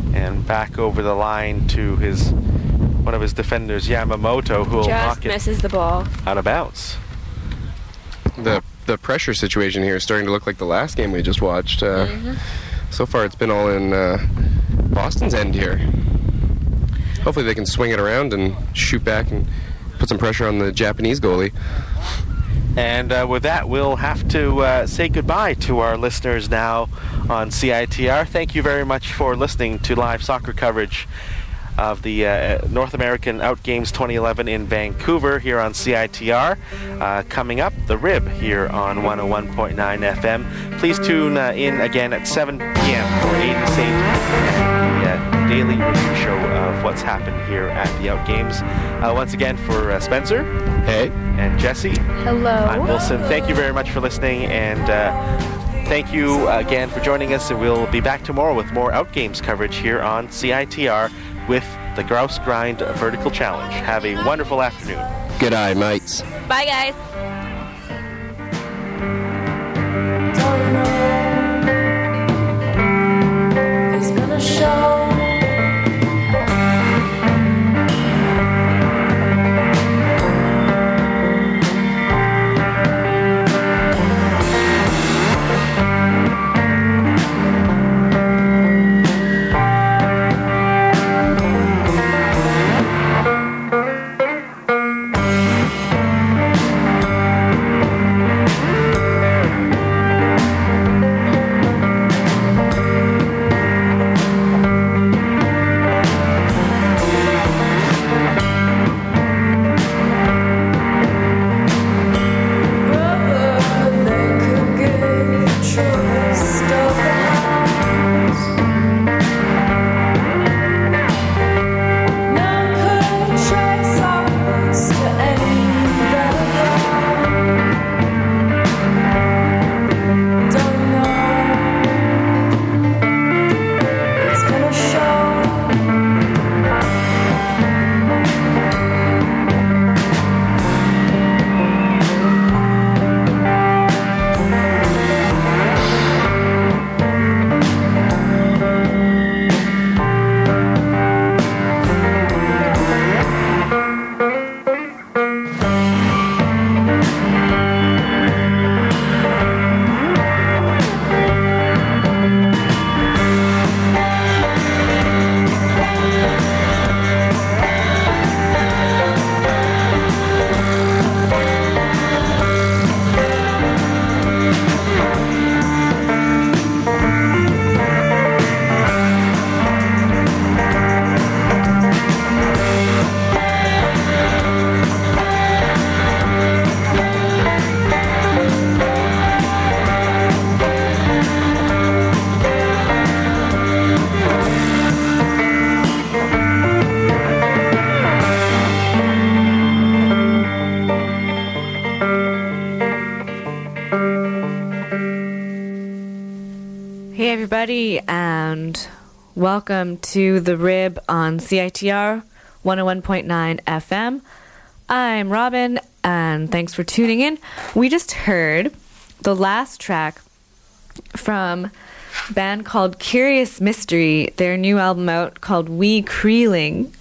And back over the line to one of his defenders, Yamamoto, who will knock it misses the ball out of bounds. The pressure situation here is starting to look like the last game we just watched. So far it's been all in Boston's end here. Hopefully they can swing it around and shoot back and put some pressure on the Japanese goalie. And with that, we'll have to say goodbye to our listeners now on CITR. Thank you very much for listening to live soccer coverage of the North American Out Games 2011 in Vancouver here on CITR. Coming up, The Rib here on 101.9 FM. Please tune in again at 7 p.m. for Aiden Saint, the daily review show of what's happened here at the Out Games. Once again for Spencer. Hey. And Jesse. Hello. I'm Wilson. Thank you very much for listening, and thank you again for joining us, and we'll be back tomorrow with more Out Games coverage here on CITR with the Grouse Grind Vertical Challenge. Have a wonderful afternoon. Good eye, mates. Bye, guys. He's gonna show. everybody, and welcome to The Rib on CITR 101.9 FM. I'm Robin, and thanks for tuning in. We just heard the last track from a band called Curious Mystery, their new album out called We Creeling.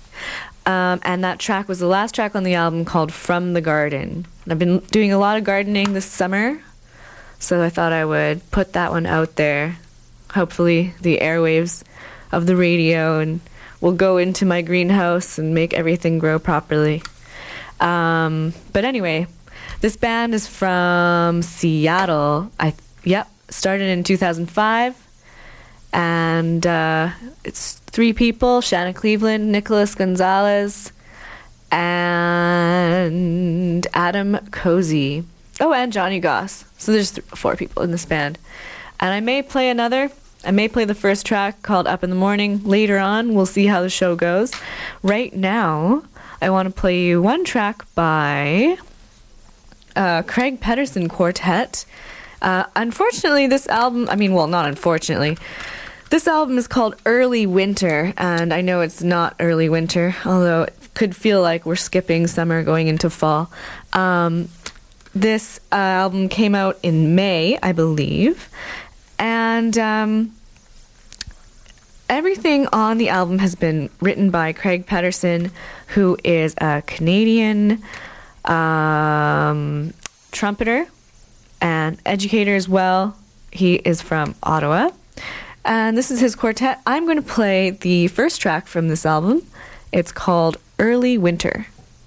And that track was the last track on the album called From the Garden. I've been doing a lot of gardening this summer, so I thought I would put that one out there. Hopefully the airwaves of the radio and will go into my greenhouse and make everything grow properly. But anyway, this band is from Seattle. Started in 2005. And it's 3 people: Shanna Cleveland, Nicholas Gonzalez, and Adam Cozy. Oh, and Johnny Goss. So there's 4 people in this band. And I may play the first track called Up in the Morning later on. We'll see how the show goes. Right now, I want to play you one track by Craig Pedersen Quartet. Unfortunately, this album, not unfortunately, this album is called Early Winter, and I know it's not early winter, although it could feel like we're skipping summer going into fall. This album came out in May, I believe, and everything on the album has been written by Craig Pedersen, who is a Canadian trumpeter and educator as well. He is from Ottawa. And this is his quartet. I'm going to play the first track from this album. It's called Early Winter.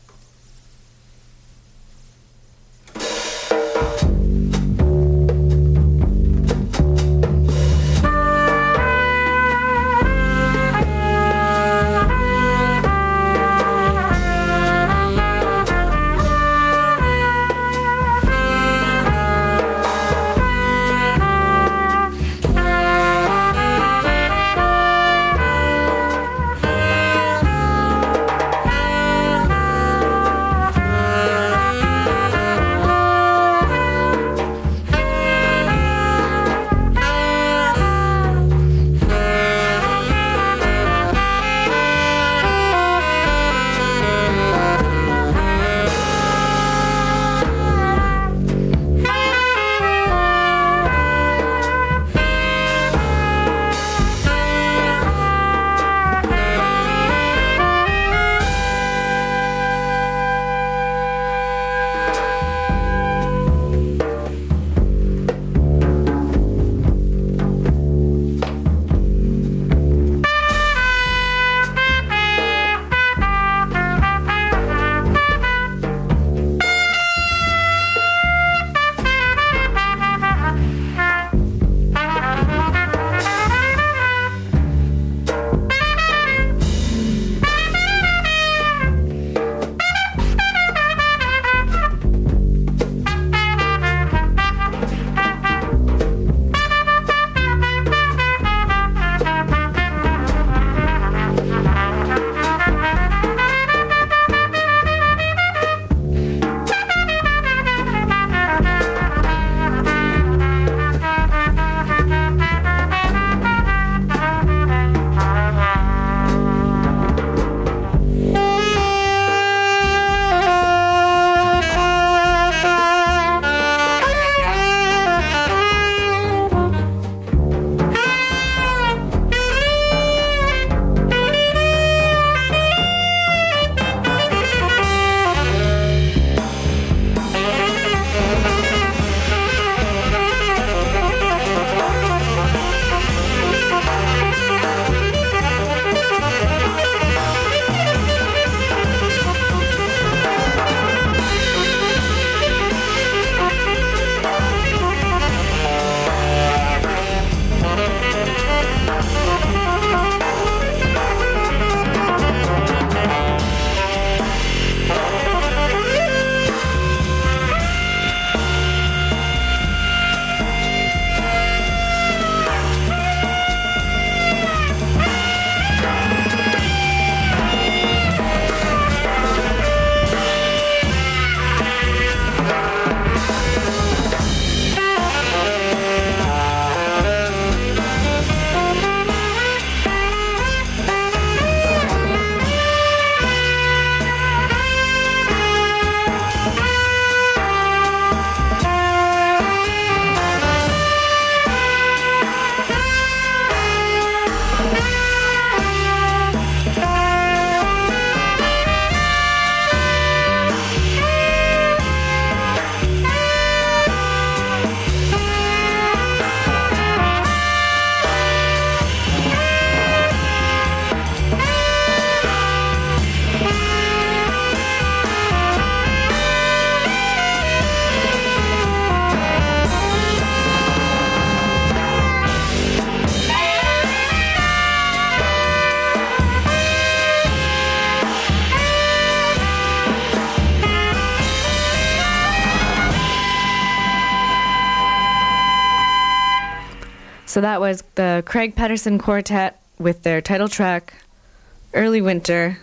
So that was the Craig Pedersen Quartet with their title track, Early Winter.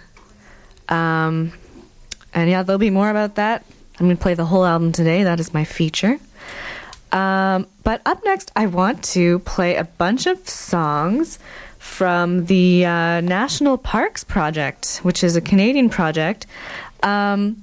And yeah, there'll be more about that. I'm going to play the whole album today. That is my feature. But up next, I want to play a bunch of songs from the National Parks Project, which is a Canadian project. And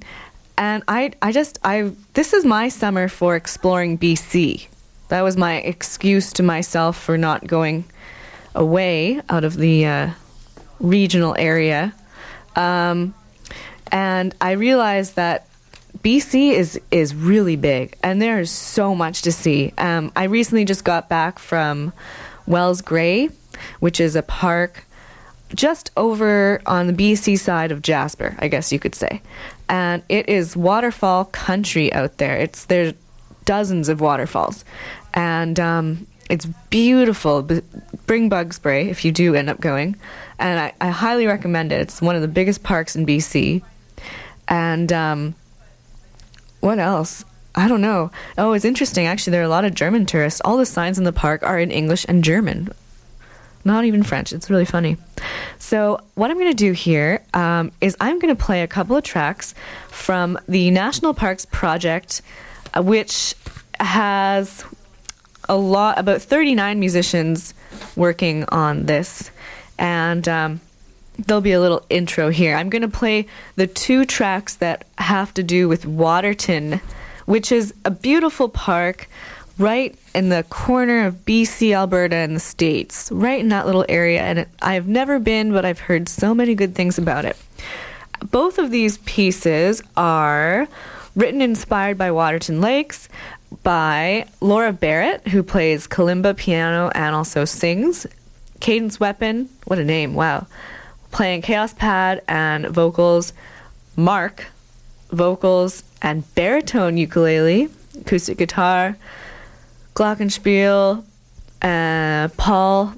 this is my summer for exploring BC. That was my excuse to myself for not going away out of the regional area. And I realized that BC is really big, and there is so much to see. I recently just got back from Wells Gray, which is a park just over on the BC side of Jasper, I guess you could say. And it is waterfall country out there. There's dozens of waterfalls. And it's beautiful. Bring bug spray if you do end up going. And I highly recommend it. It's one of the biggest parks in BC. And what else? I don't know. Oh, it's interesting. Actually, there are a lot of German tourists. All the signs in the park are in English and German. Not even French. It's really funny. So what I'm going to do here is I'm going to play a couple of tracks from the National Parks Project, which has about 39 musicians working on this. And there'll be a little intro here. I'm going to play the 2 tracks that have to do with Waterton, which is a beautiful park right in the corner of BC, Alberta, and the States, right in that little area. And I've never been, but I've heard so many good things about it. Both of these pieces are written and inspired by Waterton Lakes, by Laura Barrett, who plays kalimba, piano, and also sings. Cadence Weapon, what a name, wow. Playing Chaos Pad and vocals. Mark, vocals and baritone ukulele, acoustic guitar. Glockenspiel, Paul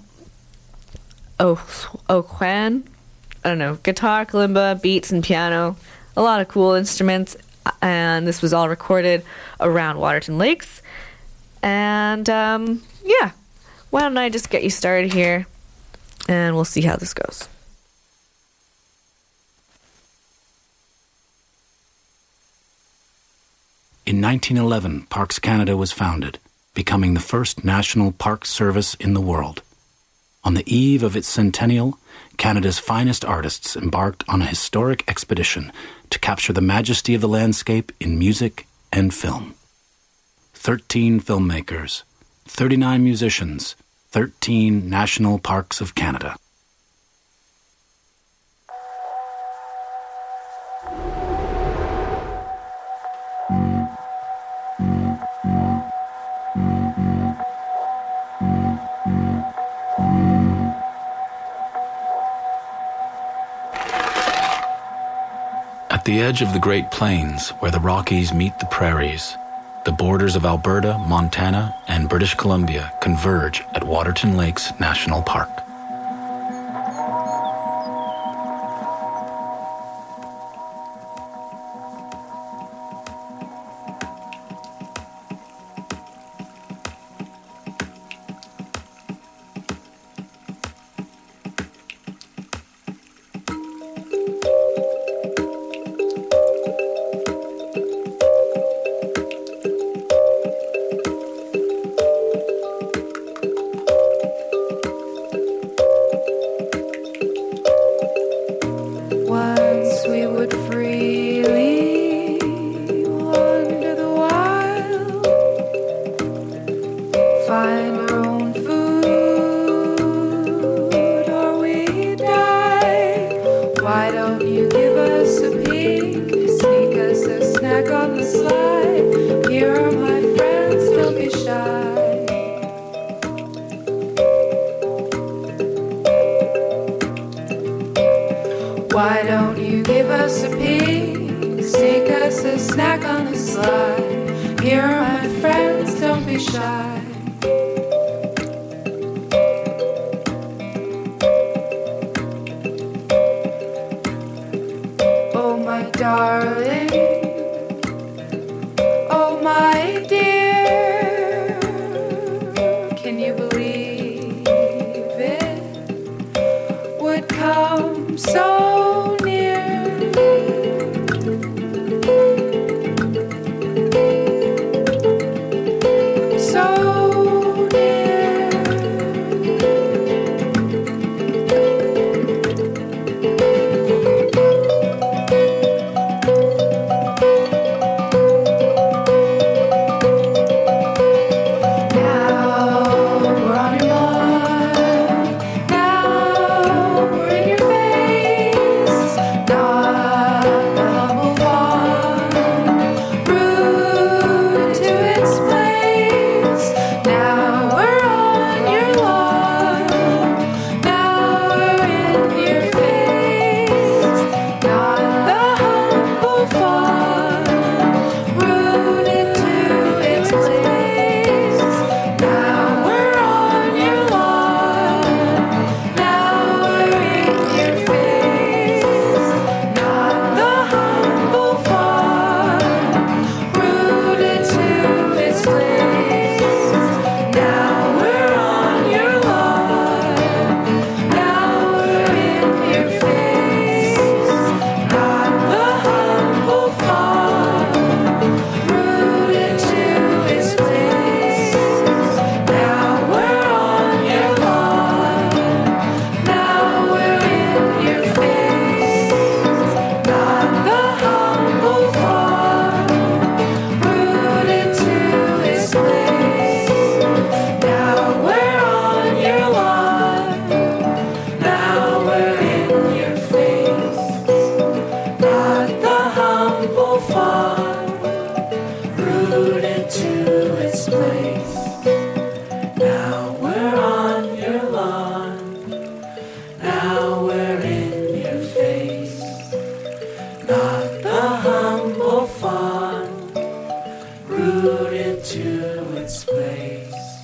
O'Quan, I don't know, guitar, kalimba, beats, and piano. A lot of cool instruments, and this was all recorded around Waterton Lakes. And, yeah, why don't I just get you started here, and we'll see how this goes. In 1911, Parks Canada was founded, becoming the first national park service in the world. On the eve of its centennial, Canada's finest artists embarked on a historic expedition to capture the majesty of the landscape in music and film. 13 filmmakers, 39 musicians, 13 national parks of Canada. At the edge of the Great Plains, where the Rockies meet the prairies, the borders of Alberta, Montana, and British Columbia converge at Waterton Lakes National Park. Why don't you give us a peek? Sneak us a snack on the slide. Here are my friends, don't be shy. Oh my darling, oh my dear, can you believe it would come so Now we're in your face, not the humble fawn, rooted to its place.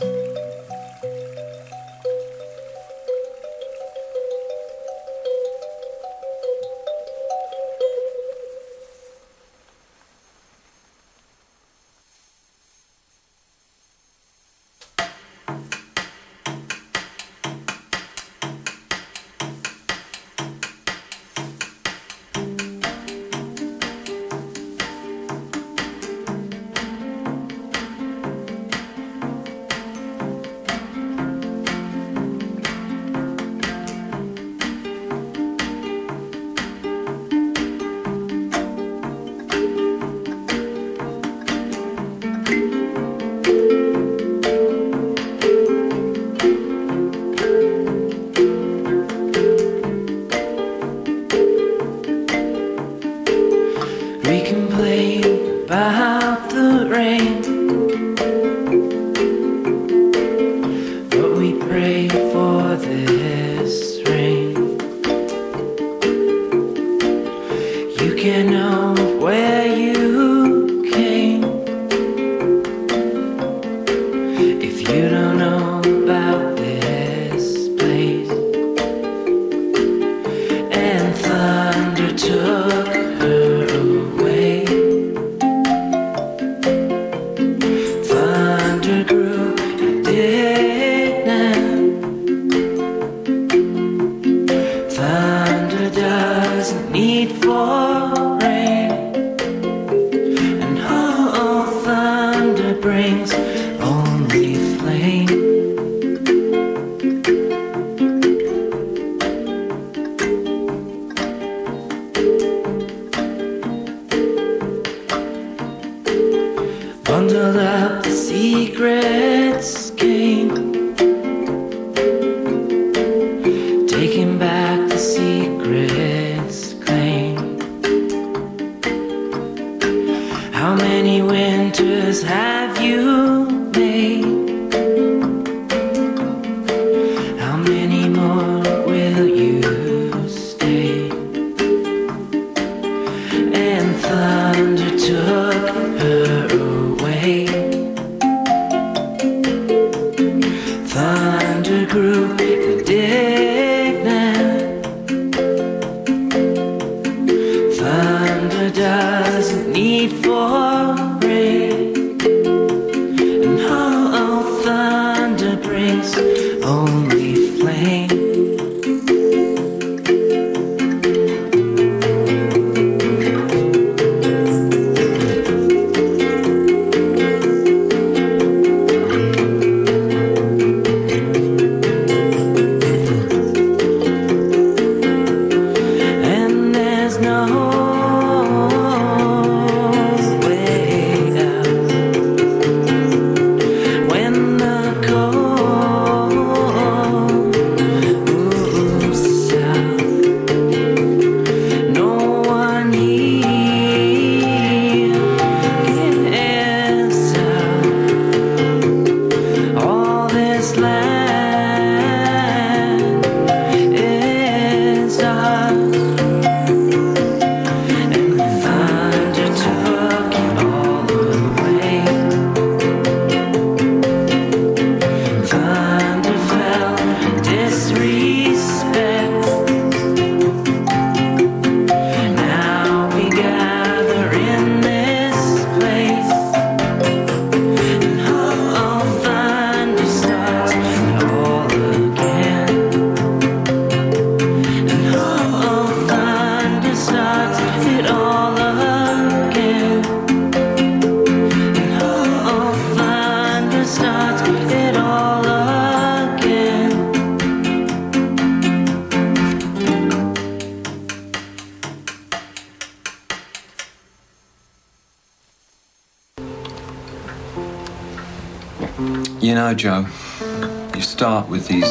You know, Joe, you start with these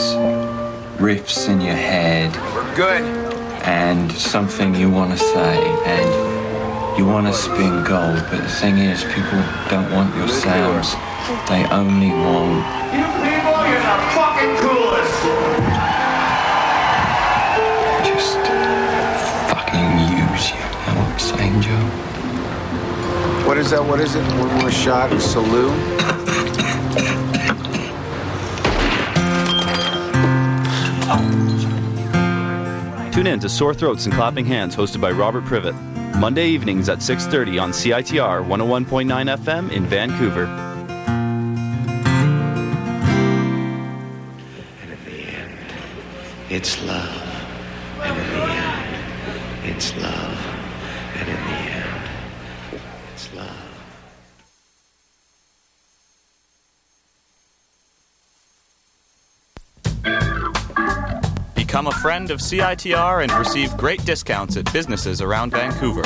riffs in your head. We're good. And something you want to say, and you want to spin gold, but the thing is, people don't want your sounds. They only want... You people, you're the fucking coolest! what is it? One more shot of Saloon. Tune in to Sore Throats and Clapping Hands, hosted by Robert Privet. Monday evenings at 6:30 on CITR 101.9 FM in Vancouver. And in the end, it's love. And in the end, it's love. And in the end, it's love. Become a friend of CITR and receive great discounts at businesses around Vancouver.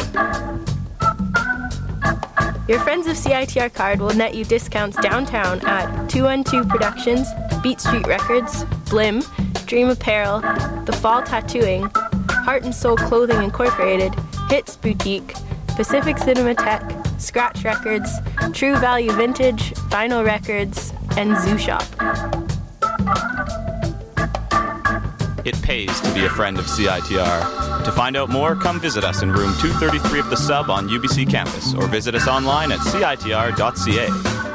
Your Friends of CITR card will net you discounts downtown at 212 Productions, Beat Street Records, Blim, Dream Apparel, The Fall Tattooing, Heart and Soul Clothing Incorporated, Hits Boutique, Pacific Cinematheque, Scratch Records, True Value Vintage, Vinyl Records, and Zoo Shop. It pays to be a friend of CITR. To find out more, come visit us in room 233 of the Sub on UBC campus, or visit us online at citr.ca.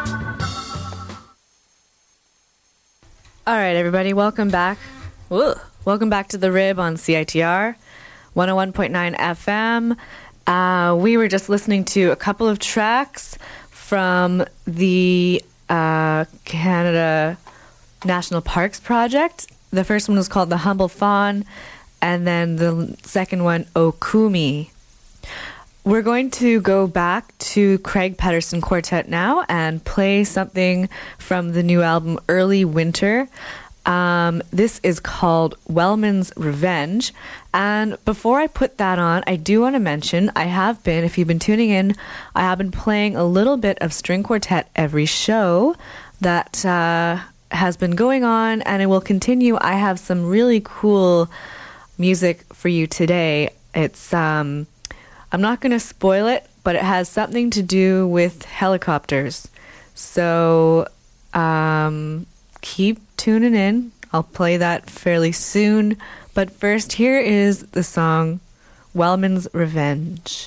All right, everybody, welcome back. Welcome back to The Rib on CITR 101.9 FM. We were just listening to a couple of tracks from the Canada National Parks Project. The first one was called The Humble Fawn, and then the second one, Okumi. We're going to go back to Craig Pedersen Quartet now and play something from the new album Early Winter. This is called Wellman's Revenge. And before I put that on, I do want to mention if you've been tuning in, I have been playing a little bit of string quartet every show that has been going on, and it will continue. I have some really cool music for you today. It's I'm not going to spoil it, but it has something to do with helicopters. So keep tuning in. I'll play that fairly soon. But first, here is the song Wellman's Revenge.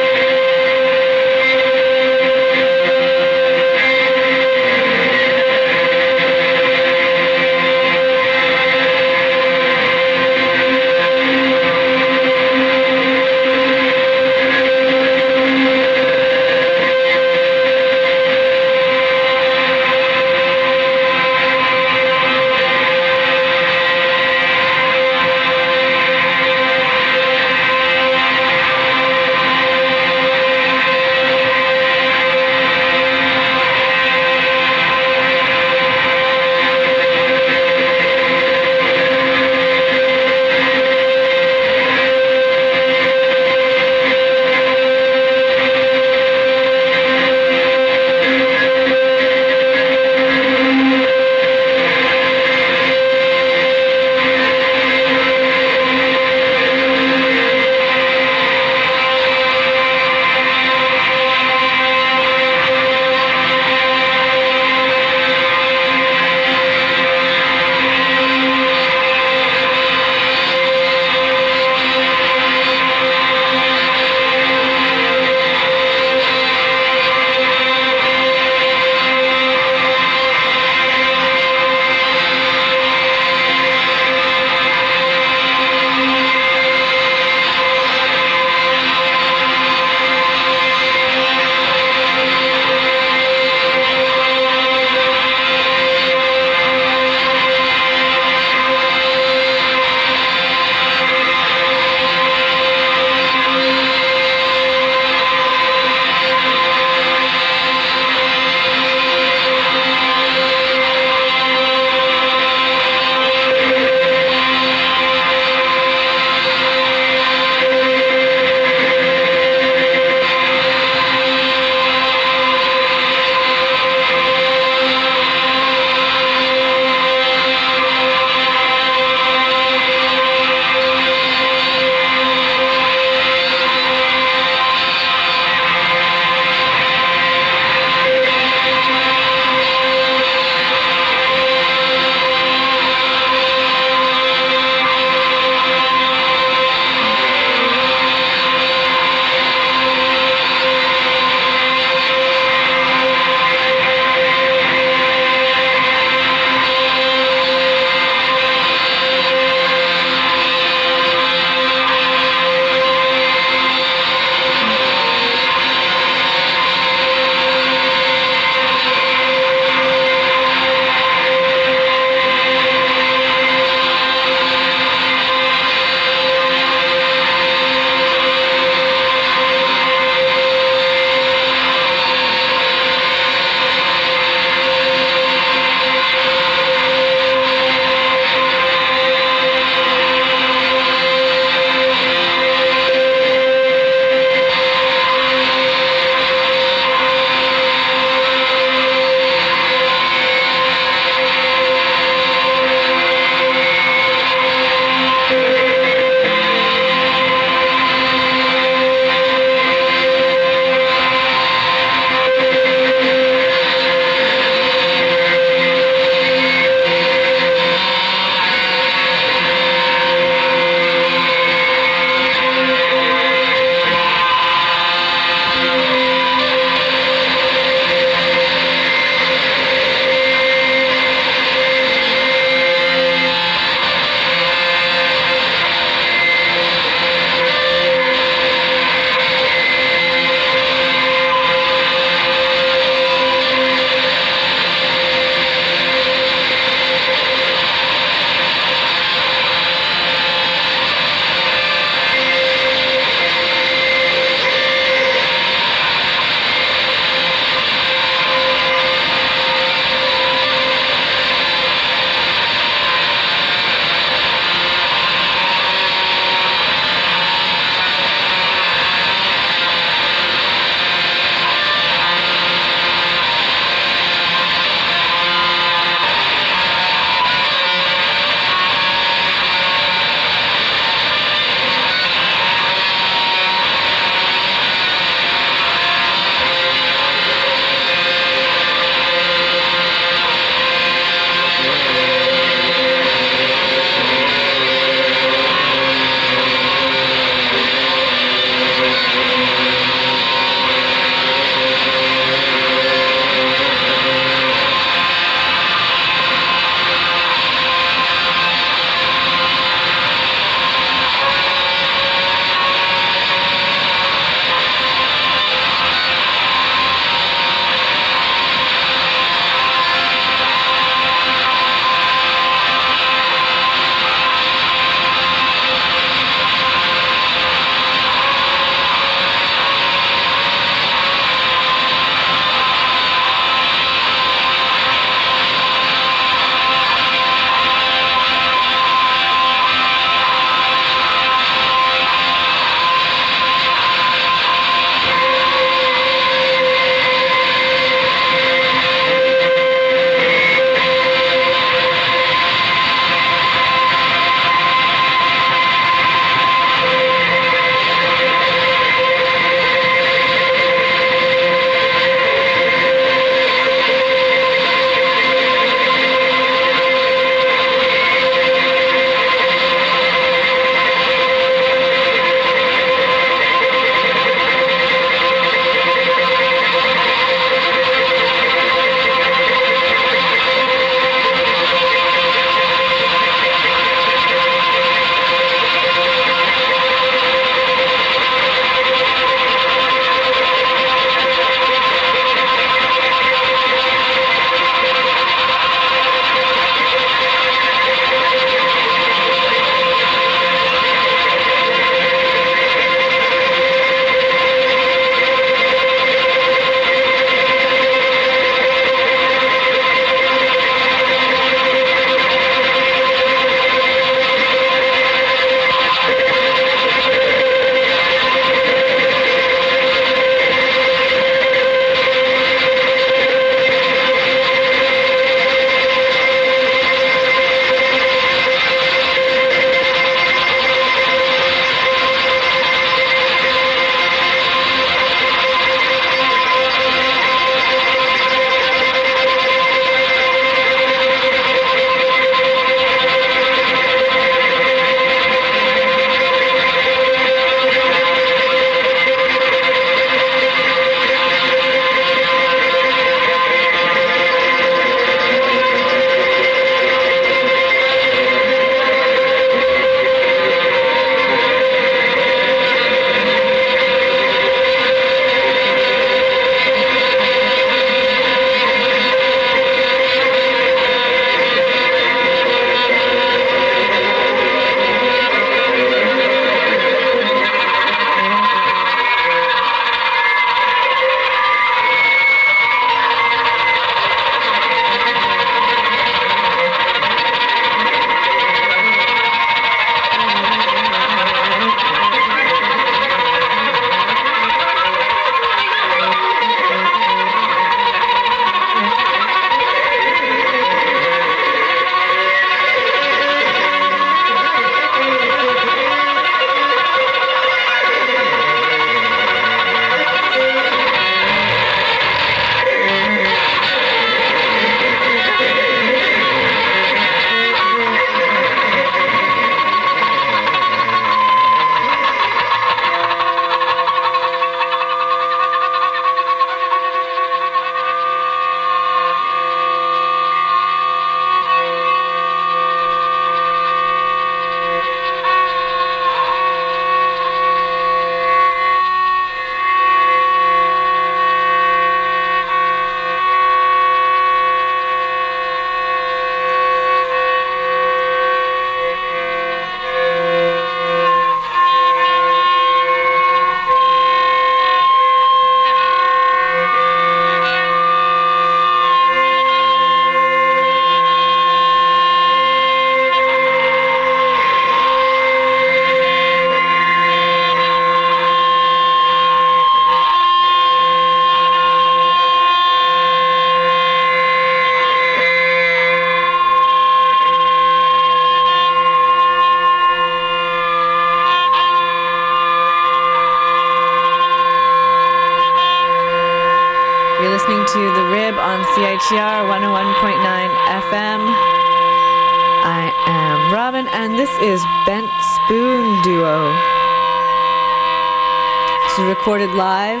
to The Rib on CITR 101.9 FM. I am Robin, and this is Bent Spoon Duo. This is recorded live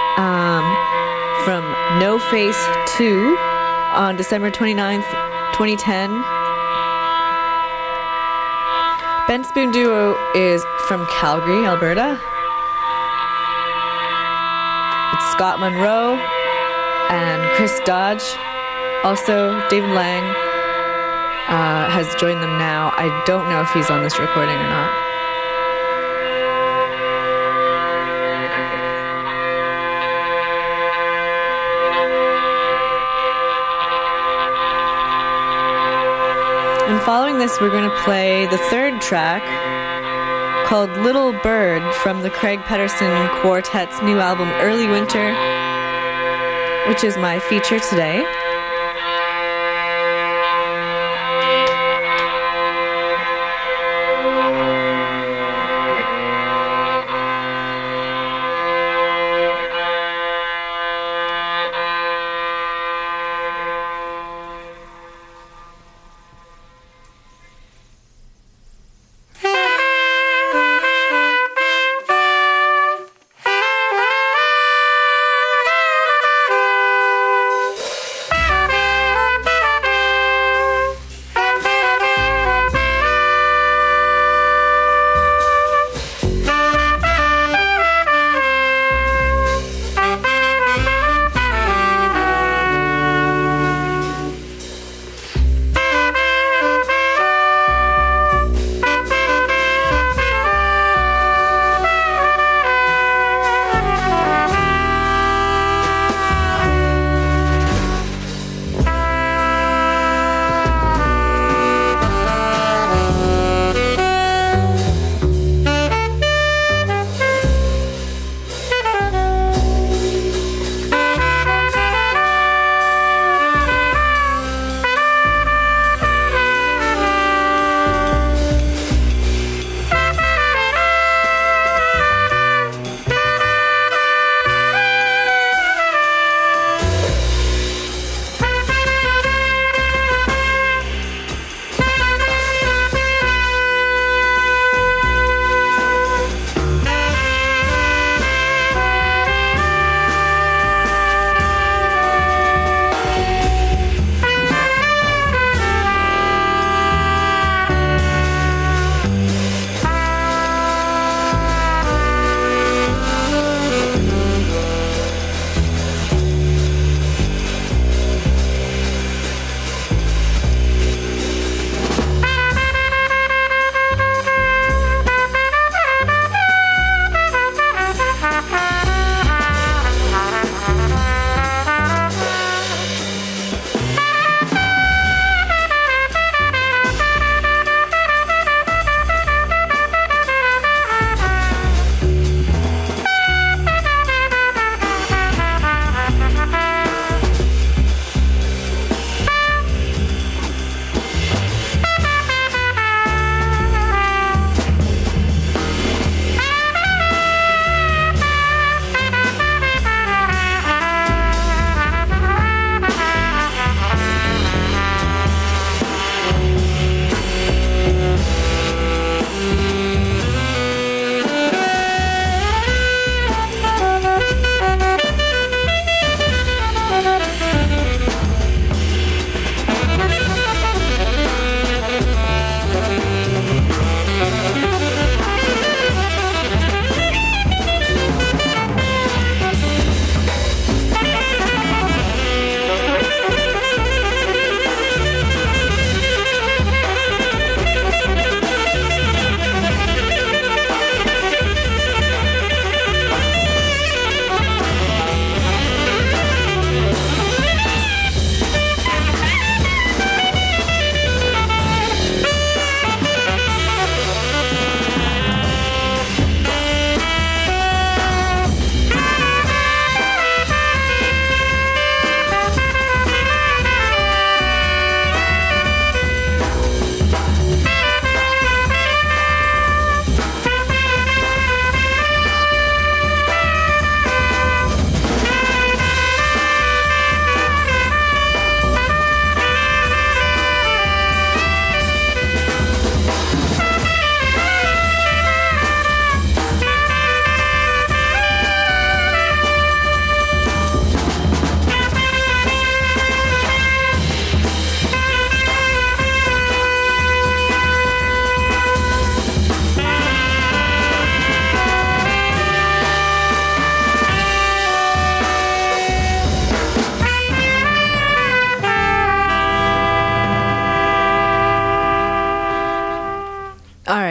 from No Face 2 on December 29th, 2010. Bent Spoon Duo is from Calgary, Alberta. It's Scott Monroe and Chris Dodge. Also, David Lang has joined them now. I don't know if he's on this recording or not. And following this, we're going to play the third track called Little Bird from the Craig Pedersen Quartet's new album Early Winter, which is my feature today.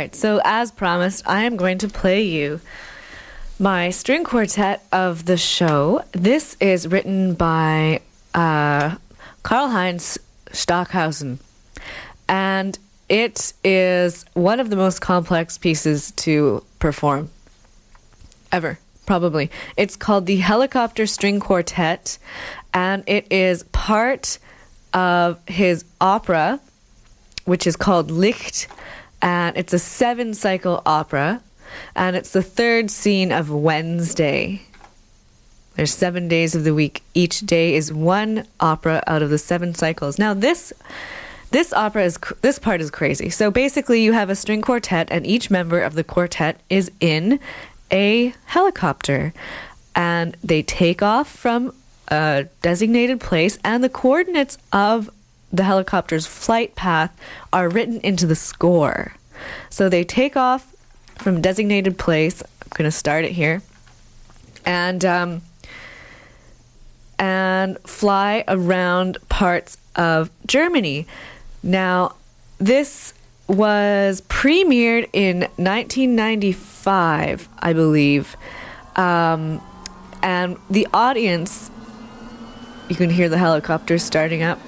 right, so as promised, I am going to play you my string quartet of the show. This is written by Karl-Heinz Stockhausen, and it is one of the most complex pieces to perform ever, probably. It's called the Helicopter String Quartet, and it is part of his opera, which is called Licht, and it's a 7-cycle opera, and it's the third scene of Wednesday. There's 7 days of the week. Each day is one opera out of the 7 cycles. Now, this opera this part is crazy. So basically, you have a string quartet, and each member of the quartet is in a helicopter, and they take off from a designated place, and the coordinates of the helicopter's flight path are written into the score. So they take off from a designated place. I'm going to start it here, and fly around parts of Germany. Now, this was premiered in 1995, I believe, and the audience, you can hear the helicopter starting up.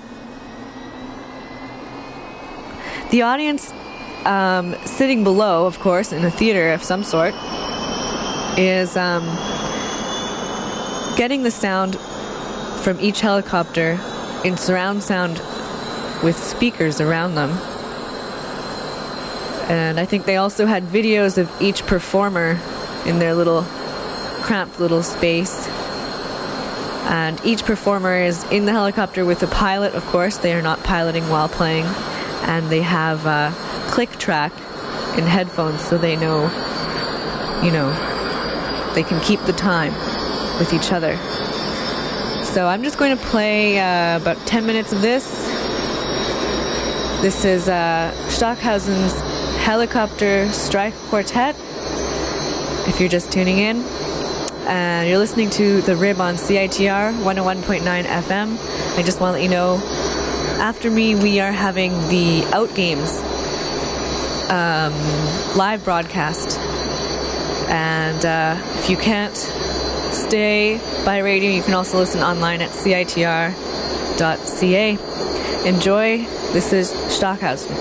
The audience sitting below, of course, in a theater of some sort, is getting the sound from each helicopter in surround sound with speakers around them. And I think they also had videos of each performer in their little cramped little space. And each performer is in the helicopter with a pilot, of course. They are not piloting while playing. And they have a click track in headphones so they know, they can keep the time with each other. So I'm just going to play about 10 minutes of this. This is Stockhausen's Helicopter Strike Quartet, if you're just tuning in. And you're listening to The Rib on CITR 101.9 FM. I just want to let you know, after me, we are having the Out Games live broadcast. And if you can't stay by radio, you can also listen online at CITR.ca. Enjoy. This is Stockhausen.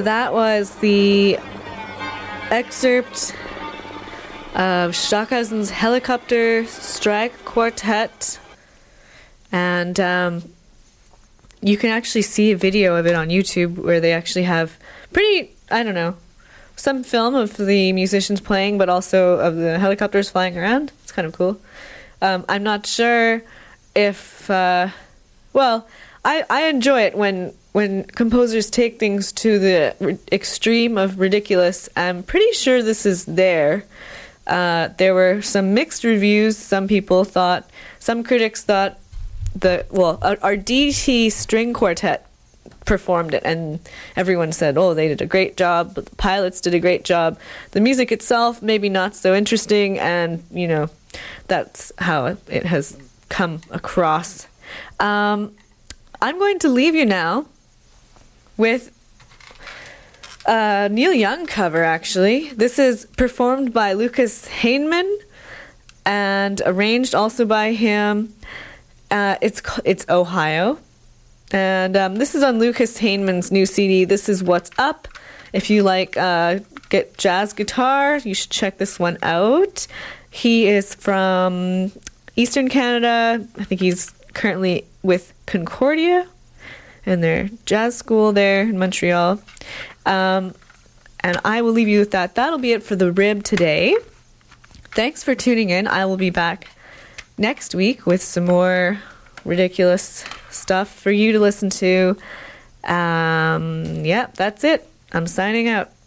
So that was the excerpt of Stockhausen's Helicopter Strike Quartet. And you can actually see a video of it on YouTube where they actually have some film of the musicians playing, but also of the helicopters flying around. It's kind of cool. I'm not sure if... I enjoy it when composers take things to the extreme of ridiculous. I'm pretty sure this is there. There were some mixed reviews. Some critics thought our DT string quartet performed it, and everyone said, they did a great job, but the pilots did a great job. The music itself, maybe not so interesting, and, that's how it has come across. I'm going to leave you now with a Neil Young cover, actually. This is performed by Lucas Heinemann and arranged also by him. It's Ohio. And this is on Lucas Heinemann's new CD. This is What's Up. If you get jazz guitar, you should check this one out. He is from Eastern Canada. I think he's currently with Concordia and their jazz school there in Montreal. And I will leave you with that. That'll be it for the Rib today. Thanks for tuning in. I will be back next week with some more ridiculous stuff for you to listen to. That's it. I'm signing out.